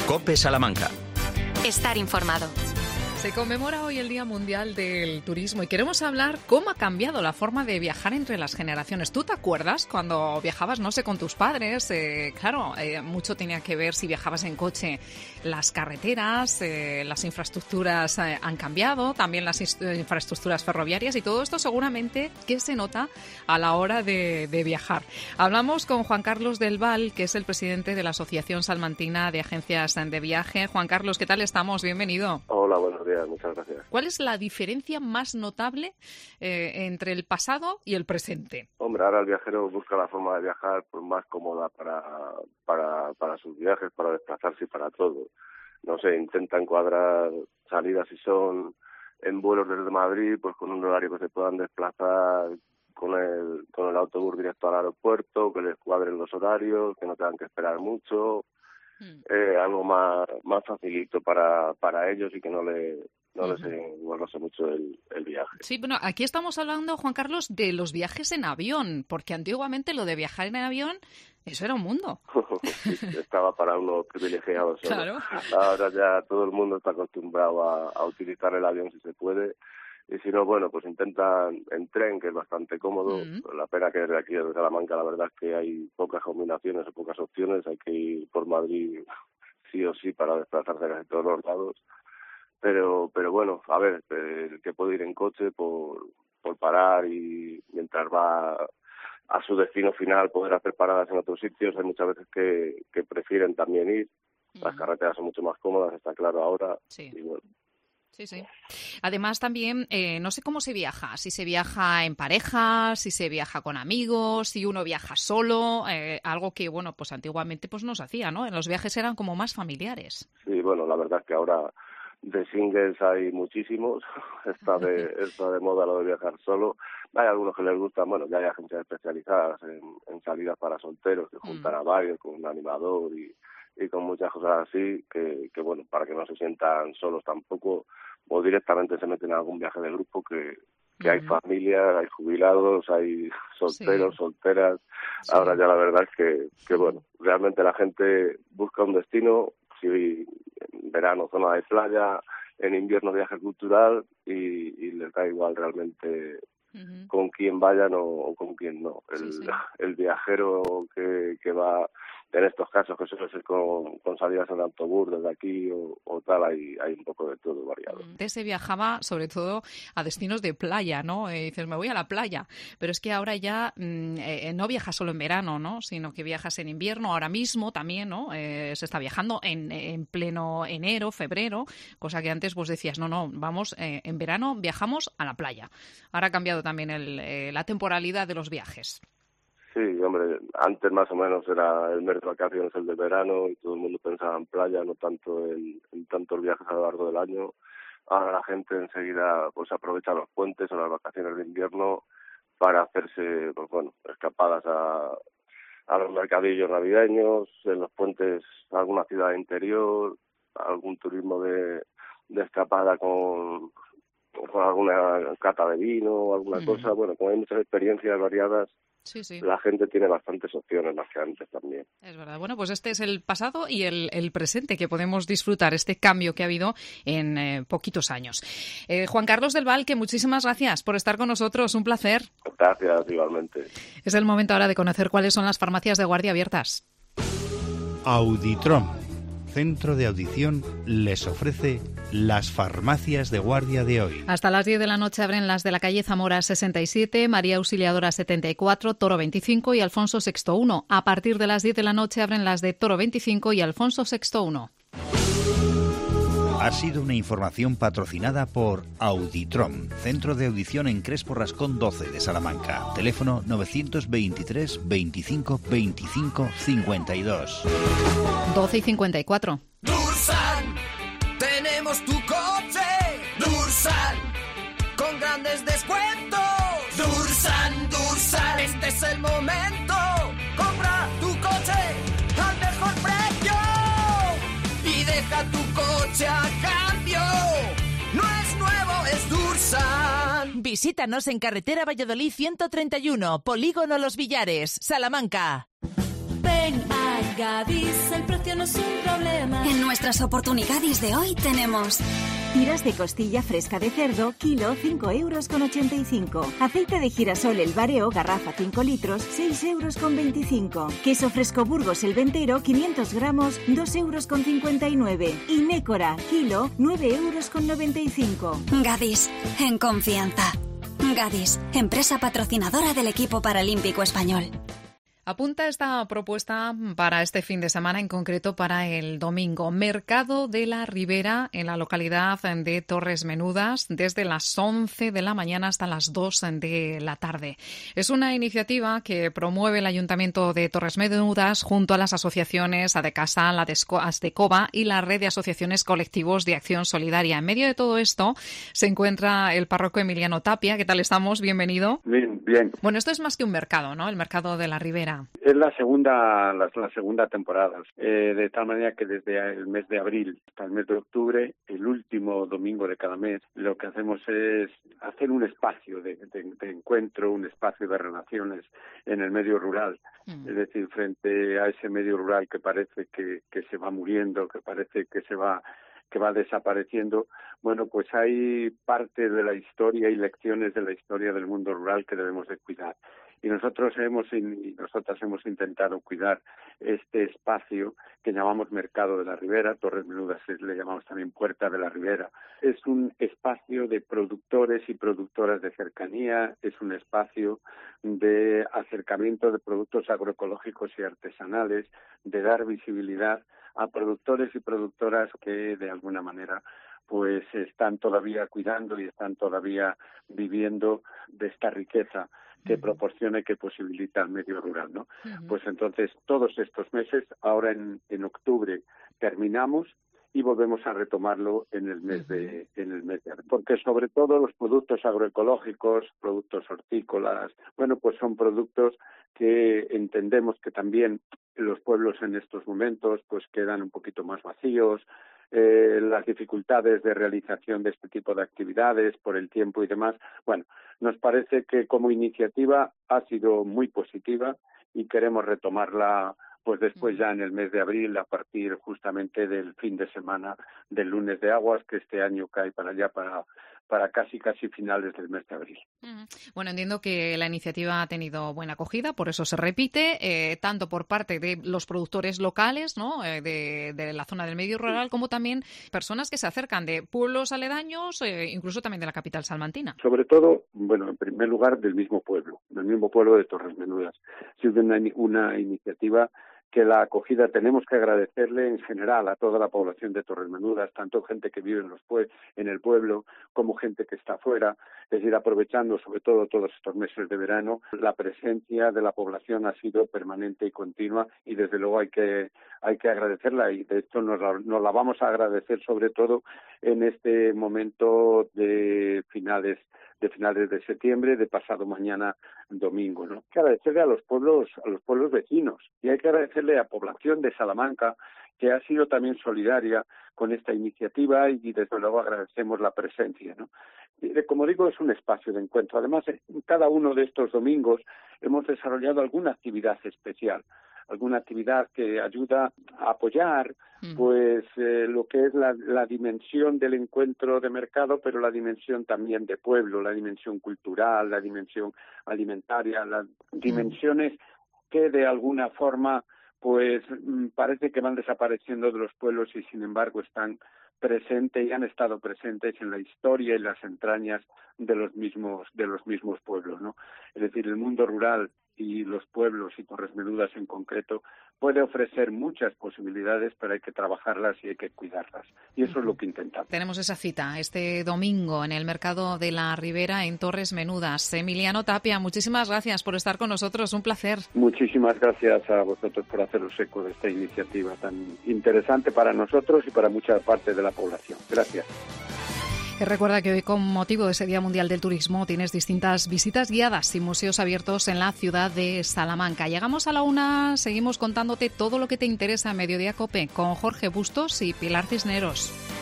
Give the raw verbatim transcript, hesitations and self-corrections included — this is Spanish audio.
COPE Salamanca. Estar informado. Se conmemora hoy el Día Mundial del Turismo y queremos hablar cómo ha cambiado la forma de viajar entre las generaciones. ¿Tú te acuerdas cuando viajabas, no sé, con tus padres? Eh, claro, eh, mucho tenía que ver si viajabas en coche. Las carreteras, eh, las infraestructuras eh, han cambiado, también las infraestructuras ferroviarias y todo esto seguramente que se nota a la hora de, de viajar. Hablamos con Juan Carlos del Val, que es el presidente de la Asociación Salmantina de Agencias de Viaje. Juan Carlos, ¿qué tal estamos? Bienvenido. Hola, buenos días. Muchas gracias. ¿Cuál es la diferencia más notable eh, entre el pasado y el presente? Hombre, ahora el viajero busca la forma de viajar pues, más cómoda para, para, para sus viajes, para desplazarse y para todo. No sé, intenta encuadrar salidas si son en vuelos desde Madrid, pues con un horario que se puedan desplazar con el, con el autobús directo al aeropuerto, que les cuadren los horarios, que no tengan que esperar mucho. Eh, algo más más facilito para para ellos y que no le no les engorrose mucho el, el viaje. Sí, bueno, aquí estamos hablando, Juan Carlos, de los viajes en avión, porque antiguamente lo de viajar en avión, eso era un mundo. Sí, estaba para unos privilegiados solo. Claro. Ahora ya todo el mundo está acostumbrado a, a utilizar el avión si se puede. Y si no, bueno, pues intentan en tren, que es bastante cómodo. Uh-huh. La pena que desde aquí, desde Salamanca, la verdad es que hay pocas combinaciones o pocas opciones. Hay que ir por Madrid sí o sí para desplazarse de todos los lados. Pero pero bueno, a ver, el que puede ir en coche por, por parar y mientras va a su destino final poder hacer paradas en otros sitios. Hay muchas veces que, que prefieren también ir. Uh-huh. Las carreteras son mucho más cómodas, está claro ahora. Sí. Y bueno. Sí, sí. Además también, eh, no sé cómo se viaja, si se viaja en pareja, si se viaja con amigos, si uno viaja solo, eh, algo que, bueno, pues antiguamente pues no se hacía, ¿no? Los viajes eran como más familiares. Sí, bueno, la verdad es que ahora de singles hay muchísimos, está de, está de moda lo de viajar solo. Hay algunos que les gustan, bueno, ya hay agencias especializadas en, en salidas para solteros que juntan mm. a varios con un animador y... y con muchas cosas así, que, que bueno, para que no se sientan solos tampoco, o directamente se meten en algún viaje de grupo, que, que uh-huh. hay familias, hay jubilados, hay solteros, sí. solteras. Sí. Ahora ya la verdad es que, que, bueno, realmente la gente busca un destino, si en verano zona de playa, en invierno viaje cultural, y, y les da igual realmente uh-huh. con quién vayan o, o con quién no. El, sí, sí. el viajero que, que va... En estos casos, que suele ser con, con salidas en autobús desde aquí o, o tal, hay, hay un poco de todo variado. Antes se viajaba sobre todo a destinos de playa, ¿no? Eh, dices, me voy a la playa, pero es que ahora ya mm, eh, no viajas solo en verano, ¿no? Sino que viajas en invierno, ahora mismo también, ¿no? Eh, se está viajando en, en pleno enero, febrero, cosa que antes vos decías, no, no, vamos, eh, en verano viajamos a la playa. Ahora ha cambiado también el, eh, la temporalidad de los viajes. Sí, hombre, antes más o menos era el mes de vacaciones, el de verano, y todo el mundo pensaba en playa, no tanto en, en tantos viajes a lo largo del año. Ahora la gente enseguida pues aprovecha los puentes o las vacaciones de invierno para hacerse, pues bueno, escapadas a, a los mercadillos navideños, en los puentes a alguna ciudad interior, algún turismo de, de escapada con, con alguna cata de vino o alguna mm. cosa. Bueno, como hay muchas experiencias variadas, sí, sí. la gente tiene bastantes opciones más que antes también. Es verdad. Bueno, pues este es el pasado y el, el presente que podemos disfrutar, este cambio que ha habido en eh, poquitos años. Eh, Juan Carlos del Val, que muchísimas gracias por estar con nosotros. Un placer. Gracias, igualmente. Es el momento ahora de conocer cuáles son las farmacias de guardia abiertas. Auditrom, centro de audición, les ofrece las farmacias de guardia de hoy. Hasta las diez de la noche abren las de la calle Zamora sesenta y siete, María Auxiliadora setenta y cuatro, Toro veinticinco y Alfonso sexto uno. A partir de las diez de la noche abren las de Toro veinticinco y Alfonso sexto uno. Ha sido una información patrocinada por Auditrom, centro de audición en Crespo Rascón doce de Salamanca. Teléfono novecientos veintitrés veinticinco veinticinco cincuenta y dos. doce y cincuenta y cuatro. Dursan, tenemos tu coche. Dursan, con grandes descuentos. Dursan, Dursan, este es el momento. Compra tu coche al mejor precio y deja tu coche a cambio. No es nuevo, es Dursan. Visítanos en carretera Valladolid ciento treinta y uno, Polígono Los Villares, Salamanca. Ven a Gadis, el precio no es un problema. En nuestras oportunidades de hoy tenemos tiras de costilla fresca de cerdo, kilo, cinco euros con ochenta y cinco. Aceite de girasol El Bareo, garrafa cinco litros, seis euros con veinticinco. Queso fresco Burgos El Ventero, quinientos gramos, dos euros con cincuenta y nueve. Y Nécora, kilo, nueve euros con noventa y cinco. Gadis, en confianza. Gadis, empresa patrocinadora del equipo paralímpico español. Apunta esta propuesta para este fin de semana, en concreto para el domingo. Mercado de la Ribera, en la localidad de Torres Menudas, desde las once de la mañana hasta las dos de la tarde. Es una iniciativa que promueve el Ayuntamiento de Torres Menudas junto a las asociaciones Adecasal, Astecoba y la red de asociaciones colectivos de acción solidaria. En medio de todo esto se encuentra el párroco Emiliano Tapia. ¿Qué tal estamos? Bienvenido. Bien, bien. Bueno, esto es más que un mercado, ¿no? El Mercado de la Ribera. Es la segunda la, la segunda temporada, eh, de tal manera que desde el mes de abril hasta el mes de octubre, el último domingo de cada mes, lo que hacemos es hacer un espacio de, de, de encuentro, un espacio de relaciones en el medio rural. Mm. Es decir, frente a ese medio rural que parece que, que se va muriendo, que parece que se va que va desapareciendo, bueno, pues hay parte de la historia y lecciones de la historia del mundo rural que debemos de cuidar. Y nosotros hemos y nosotras hemos intentado cuidar este espacio que llamamos Mercado de la Ribera. Torres Menudas le llamamos también Puerta de la Ribera. Es un espacio de productores y productoras de cercanía, es un espacio de acercamiento de productos agroecológicos y artesanales, de dar visibilidad a productores y productoras que de alguna manera pues están todavía cuidando y están todavía viviendo de esta riqueza que proporciona y que posibilita el medio rural, ¿no? Uh-huh. Pues entonces, todos estos meses, ahora en, en octubre terminamos y volvemos a retomarlo en el mes de en el mes de abril. Porque sobre todo los productos agroecológicos, productos hortícolas, bueno, pues son productos que entendemos que también los pueblos en estos momentos pues quedan un poquito más vacíos, eh, las dificultades de realización de este tipo de actividades por el tiempo y demás. Bueno, nos parece que como iniciativa ha sido muy positiva y queremos retomarla pues después ya en el mes de abril, a partir justamente del fin de semana del lunes de Aguas, que este año cae para allá, para para casi casi finales del mes de abril. Bueno, entiendo que la iniciativa ha tenido buena acogida, por eso se repite, eh, tanto por parte de los productores locales, ¿no?, eh, de, de la zona del medio rural, como también personas que se acercan de pueblos aledaños, eh, incluso también de la capital salmantina. Sobre todo, bueno, en primer lugar, del mismo pueblo, del mismo pueblo de Torres Menudas. Ha sido una, una iniciativa que la acogida tenemos que agradecerle en general a toda la población de Torres Menudas, tanto gente que vive en los pue- en el pueblo como gente que está fuera, es decir, aprovechando sobre todo todos estos meses de verano, la presencia de la población ha sido permanente y continua y desde luego hay que hay que agradecerla y de esto nos la, nos la vamos a agradecer sobre todo en este momento de finales de finales de septiembre, de pasado mañana domingo, ¿no? Hay que agradecerle a los pueblos, a los pueblos vecinos y hay que agradecerle a la población de Salamanca que ha sido también solidaria con esta iniciativa y desde luego agradecemos la presencia, ¿no? Y, como digo, es un espacio de encuentro. Además, en cada uno de estos domingos hemos desarrollado alguna actividad especial, alguna actividad que ayuda a apoyar pues eh, lo que es la, la dimensión del encuentro de mercado, pero la dimensión también de pueblo, la dimensión cultural, la dimensión alimentaria, las dimensiones que de alguna forma pues parece que van desapareciendo de los pueblos y sin embargo están presentes y han estado presentes en la historia y las entrañas de los mismos de los mismos pueblos, ¿no? Es decir, el mundo rural y los pueblos y Torres Menudas en concreto puede ofrecer muchas posibilidades, pero hay que trabajarlas y hay que cuidarlas. Y eso es lo que intentamos. Tenemos esa cita este domingo en el Mercado de la Ribera en Torres Menudas. Emiliano Tapia, muchísimas gracias por estar con nosotros. Un placer. Muchísimas gracias a vosotros por haceros eco de esta iniciativa tan interesante para nosotros y para mucha parte de la población. Gracias. Recuerda que hoy, con motivo de ese Día Mundial del Turismo, tienes distintas visitas guiadas y museos abiertos en la ciudad de Salamanca. Llegamos a la una, seguimos contándote todo lo que te interesa en Mediodía COPE con Jorge Bustos y Pilar Cisneros.